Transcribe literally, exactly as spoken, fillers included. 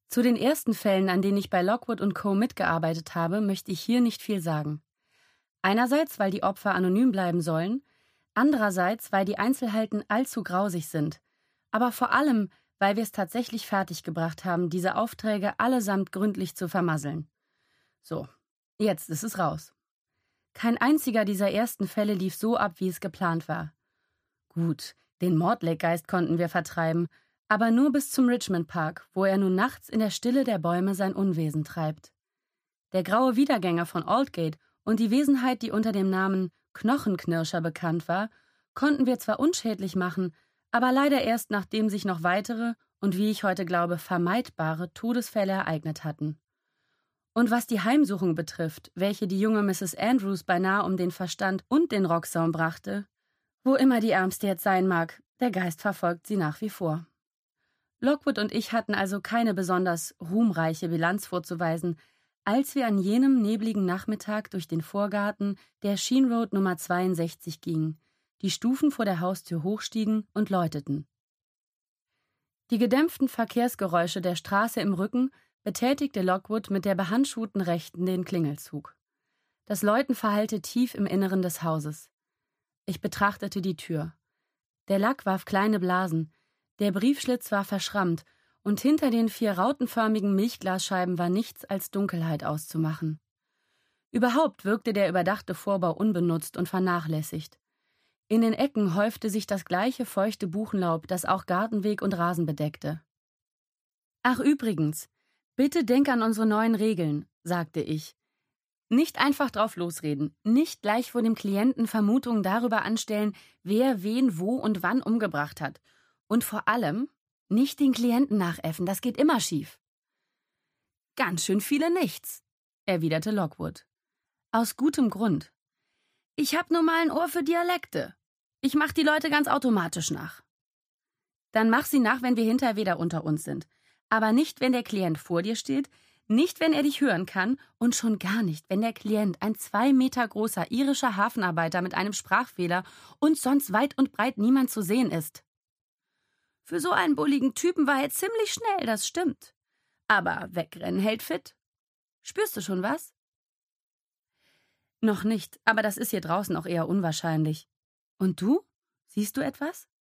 Zu den ersten Fällen, an denen ich bei Lockwood und Co. mitgearbeitet habe, möchte ich hier nicht viel sagen. Einerseits, weil die Opfer anonym bleiben sollen, andererseits, weil die Einzelheiten allzu grausig sind, aber vor allem, weil wir es tatsächlich fertiggebracht haben, diese Aufträge allesamt gründlich zu vermasseln. So, jetzt ist es raus. Kein einziger dieser ersten Fälle lief so ab, wie es geplant war. Gut, den Mortlake-Geist konnten wir vertreiben, aber nur bis zum Richmond Park, wo er nun nachts in der Stille der Bäume sein Unwesen treibt. Der graue Wiedergänger von Aldgate und die Wesenheit, die unter dem Namen Knochenknirscher bekannt war, konnten wir zwar unschädlich machen, aber leider erst, nachdem sich noch weitere und, wie ich heute glaube, vermeidbare Todesfälle ereignet hatten. Und was die Heimsuchung betrifft, welche die junge Misses Andrews beinahe um den Verstand und den Rocksaum brachte, wo immer die Ärmste jetzt sein mag, der Geist verfolgt sie nach wie vor. Lockwood und ich hatten also keine besonders ruhmreiche Bilanz vorzuweisen, als wir an jenem nebligen Nachmittag durch den Vorgarten der Sheen Road Nummer zweiundsechzig gingen, die Stufen vor der Haustür hochstiegen und läuteten. Die gedämpften Verkehrsgeräusche der Straße im Rücken betätigte Lockwood mit der behandschuhten Rechten den Klingelzug. Das Läuten verhallte tief im Inneren des Hauses. Ich betrachtete die Tür. Der Lack warf kleine Blasen, der Briefschlitz war verschrammt und hinter den vier rautenförmigen Milchglasscheiben war nichts als Dunkelheit auszumachen. Überhaupt wirkte der überdachte Vorbau unbenutzt und vernachlässigt. In den Ecken häufte sich das gleiche feuchte Buchenlaub, das auch Gartenweg und Rasen bedeckte. »Ach übrigens, bitte denk an unsere neuen Regeln«, sagte ich. »Nicht einfach drauf losreden, nicht gleich vor dem Klienten Vermutungen darüber anstellen, wer wen wo und wann umgebracht hat. Und vor allem nicht den Klienten nachäffen, das geht immer schief.« »Ganz schön viele nichts«, erwiderte Lockwood. »Aus gutem Grund. Ich hab nun mal ein Ohr für Dialekte. Ich mach die Leute ganz automatisch nach.« »Dann mach sie nach, wenn wir hinterher wieder unter uns sind. Aber nicht, wenn der Klient vor dir steht, nicht, wenn er dich hören kann und schon gar nicht, wenn der Klient ein zwei Meter großer irischer Hafenarbeiter mit einem Sprachfehler und sonst weit und breit niemand zu sehen ist.« »Für so einen bulligen Typen war er ziemlich schnell, das stimmt. Aber wegrennen hält fit. Spürst du schon was?« »Noch nicht, aber das ist hier draußen auch eher unwahrscheinlich. Und du? Siehst du etwas?«